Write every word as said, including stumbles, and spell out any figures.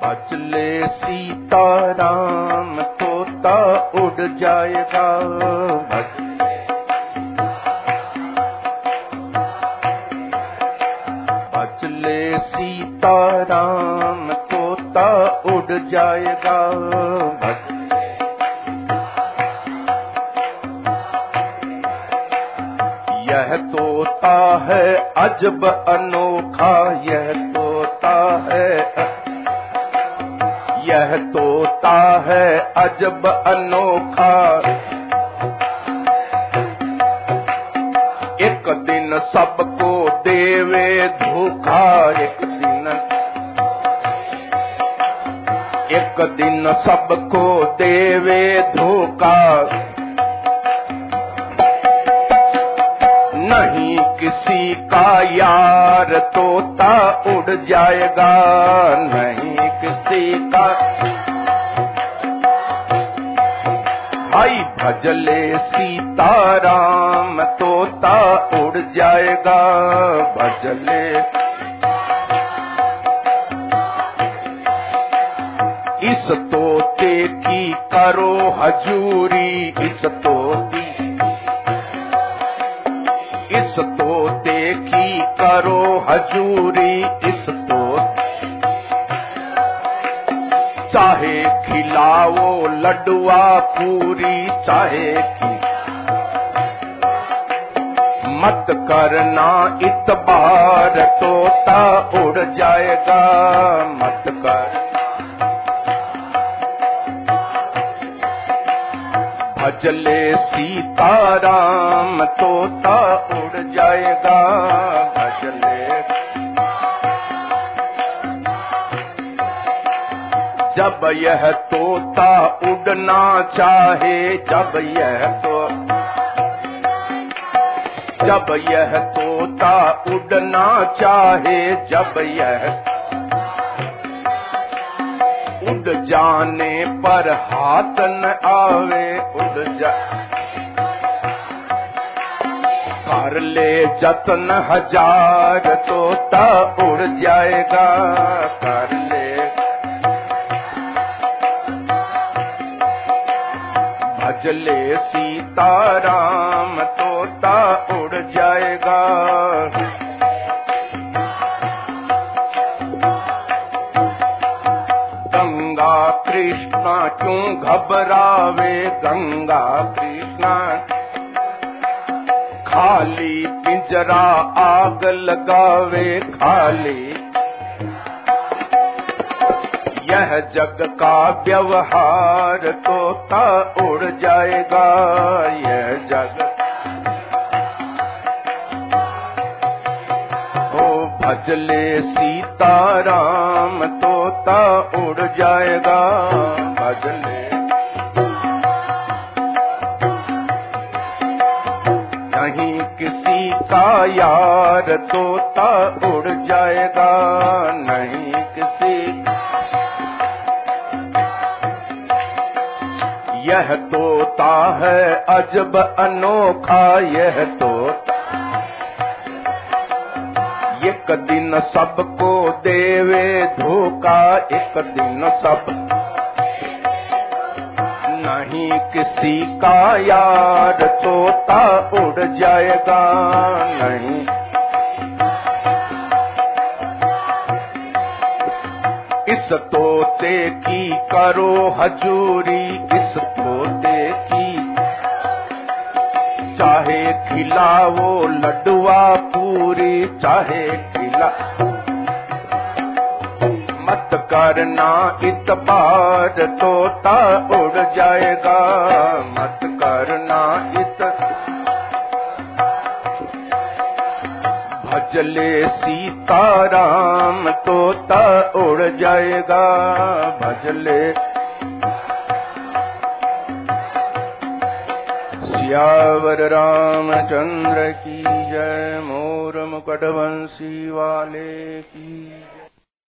भजले सीताराम तोता उड़ जाएगा। भजले सीताराम तोता उड़ जाएगा। यह तोता है अजब अनोखा, यह तोता है, यह तोता है अजब अनोखा। एक दिन सबको देवे धोखा, एक दिन, एक दिन सबको देवे धोखा। नहीं किसी का यार तोता उड़ जाएगा, नहीं किसी का। भाई भजले सीताराम तोता उड़ जाएगा। भजले इस तोते की करो हजूरी, इस तोती, इस तोते की करो हजूरी। इस तोते चाहे खिलाओ लड्डुआ पूरी, चाहे खिलाओ, मत करना इतबार तोता उड़ जाएगा। मत कर भजले सीताराम तोता उड़ जाएगा। भजले जब यह तोता उड़ना चाहे, जब यह तो जब यह तोता उड़ना चाहे, जब यह उड़ जाने पर हाथ न आवे, उड़ जा कर ले जतन हजार तोता उड़ जाएगा। कर ले भजले सीताराम तोता उड़ जाएगा। गंगा कृष्णा क्यों घबरावे, गंगा कृष्णा खाली पिंजरा आग लगावे, खाली यह जग का व्यवहार तोता उड़ जाएगा। यह जग ओ भजले सीताराम तोता उड़ जाएगा। भजले नहीं किसी का यार तोता उड़ जाएगा। नहीं किसी, यह तोता है अजब अनोखा, यह तोता एक दिन सबको देवे धोखा। एक दिन सब नहीं किसी का यार तोता उड़ जाएगा। नहीं इस तोते की करो हजूरी, इस तोते की चाहे खिलाओ लड्डुआ पूरी, चाहे खिला मत करना इतबार तोता उड़ जाएगा। मत करना इत भजले सीताराम तोता उड़ जाएगा। भजले सियावर रामचंद्र की जय, मोर मुकुट बंसी वाले की।